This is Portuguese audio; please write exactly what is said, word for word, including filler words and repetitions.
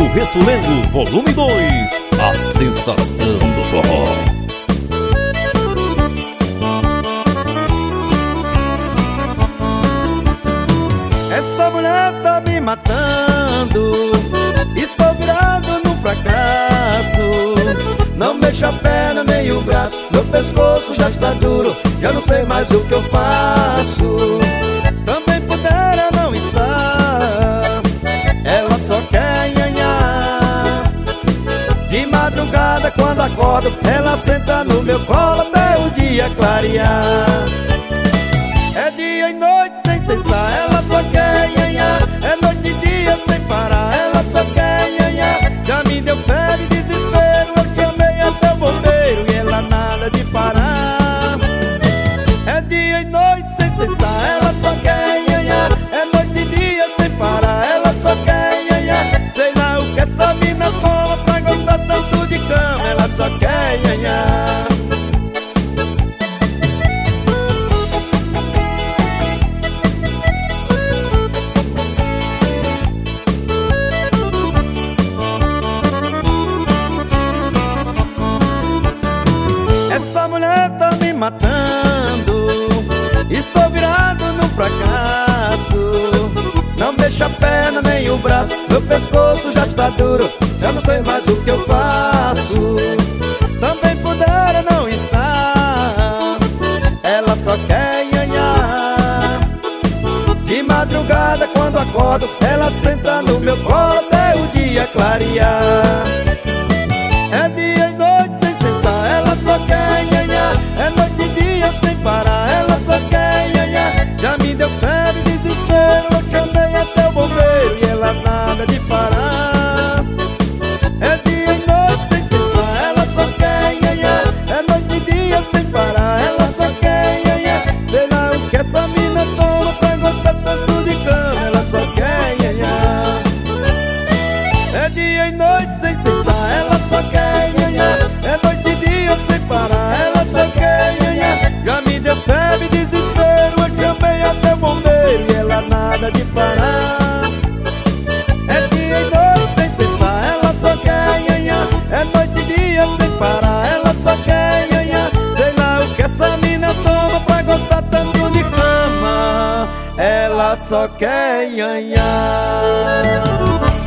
Ressulengo, volume dois, a sensação do forró. Essa mulher tá me matando, estou virado num fracasso. Não mexa a perna nem o braço, meu pescoço já está duro, já não sei mais o que eu faço. Também pudera não estar, ela só quer nhanhar. De madrugada quando acordo, ela senta no meu colo até o dia clarear. É dia e noite sem cessar, ela só quer nhanhar. É noite e dia sem parar, ela só quer nhanhar. Já me deu febre e desespero, eu chamei até o bombeiro e ela nada de parar. É dia e noite sem cessar, ela só quer nhanhar. É noite e dia sem parar, ela só quer nhanhar. Sei lá o que essa mina toma pra gostar tanto de cama, ela só quer nhanhar. Essa mulher tá me matando, estou virado num fracasso. Não deixa a perna nem o braço, meu pescoço já está duro, já não sei mais o que eu faço. Também pudera não estar, ela só quer nhanhar. De madrugada quando acordo, ela senta no meu colo até o dia clarear. É dia e noite sem cessar, ela só quer nhanhar. É noite e dia sem parar, ela só quer nhanhar. Já me deu febre e desespero, eu chamei até o bombeiro e ela nada de parar. É dia e noite sem cessar, ela só quer nhanhar. É noite e dia sem parar, ela só quer nhanhar. Sei lá o que essa mina toma pra gostar tanto de cama, ela só quer nhanhar. É dia e noite sem cessar, ela só quer nhanhar. É noite e dia sem parar, ela só quer nhanhar. Já me deu febre e desespero, eu chamei até o bombeiro e ela nada de parar. É dia e noite sem cessar, ela só quer nhanhar. É noite e dia sem parar, ela só quer nhanhar. Sei lá o que essa mina toma pra gostar tanto de cama, ela só quer nhanhar.